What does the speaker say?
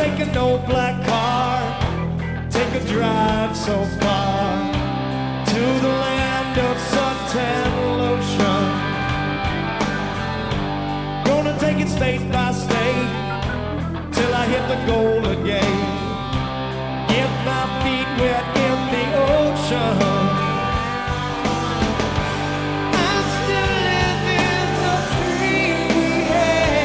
take an old black car, take a drive so far to the land of suntan lotion. Gonna take it state by state till I hit the Golden Gate. Get my feet wet in the ocean.